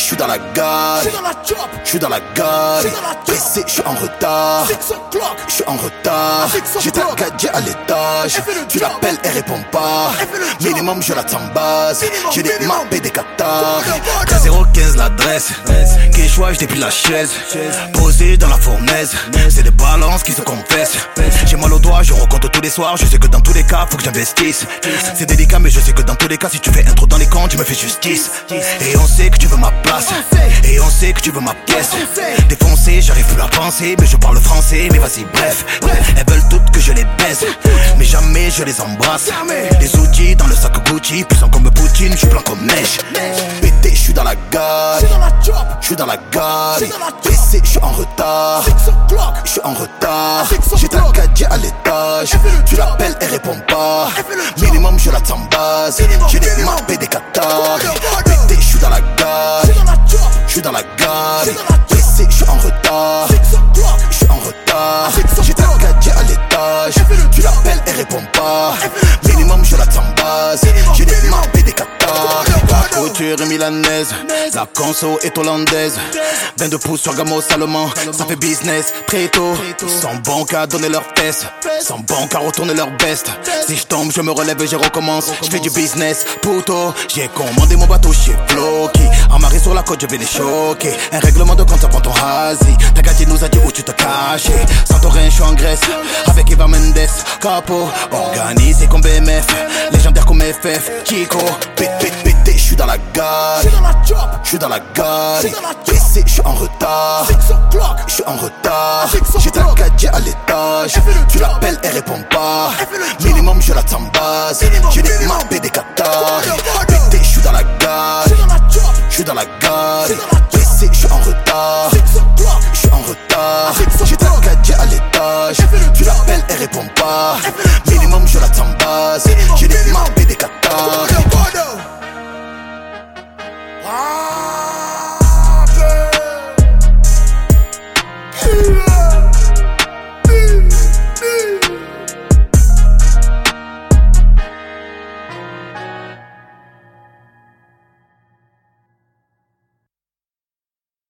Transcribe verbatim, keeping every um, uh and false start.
j'suis dans la gare. J'suis dans la gare. Pressé, j'suis en retard. J'suis en retard. J'ai ta gadget à l'étage. Tu l'appelles, elle répond pas. Minimum, je la base. J'ai des maps et des cathares. K zéro quinze l'adresse. Quechua, j'dépile la chaise. Posé dans la fournaise. C'est des balances qui se confessent. J'ai mal au doigt, je recompte tous les soirs. Je sais que dans tous les cas, faut que j'investisse. C'est délicat, mais je sais que dans tous les cas, si tu fais un trou dans les comptes, tu me fais justice. Et on sait que tu veux ma place. Et on sait que tu veux ma pièce. Défoncé, j'arrive plus à penser. Mais je parle français, mais vas-y, bref. Elles veulent toutes que je les baise. Mais jamais je les embrasse. Les outils dans le sac Gucci. Puissant comme Poutine, j'suis blanc comme neige. Pété, j'suis dans la gare. J'suis dans la gare. Pressé, j'suis en retard. J'suis en retard. J'ai ta gadget à l'étage. Tu l'appelles, elle répond pas. Minimum, je la base. J'ai des maps et des cathares. Pété, j'suis dans la gare. J'suis dans la gare. Pressé, j'suis en retard. J'suis en retard. J'ai ta gadget à l'étage. Tu l'appelles, elle répond pas. Minimum, je la base. J'ai des maps et des cathares. La couture est milanaise. La conso est hollandaise. vingt-deux pouces sur Gamos allemand. Ça fait business très tôt. Ils sont bons qu'à donner leurs fesses. Ils sont bons qu'à retourner leur veste. Si je tombe, je me relève et je recommence. Je fais du business, puto. J'ai commandé mon bateau chez Floki. Amarré sur la côte, je vais les choquer. Un règlement de compte, ça prend ton hasi. Ta gâté nous a dit où tu te cachais. Santorin, je suis en Grèce. Avec Eva Mendes, Capo. Organisé comme B M F. Légendaire comme F F. Kiko. Pét, pét, pété, je suis dans la gare. Je suis dans la gare. Pressé, je suis en retard. Je suis en retard. J'ai ta gadget à l'étage. Tu l'appelles, elle répond pas. Minimum, je la base. J'ai des maps et des cathares. Pété, je suis dans la gare. Je suis dans la gare. Pressé, je suis en retard. Je suis en retard. J'ai ta gadget à l'étage. Tu l'appelles, elle répond pas.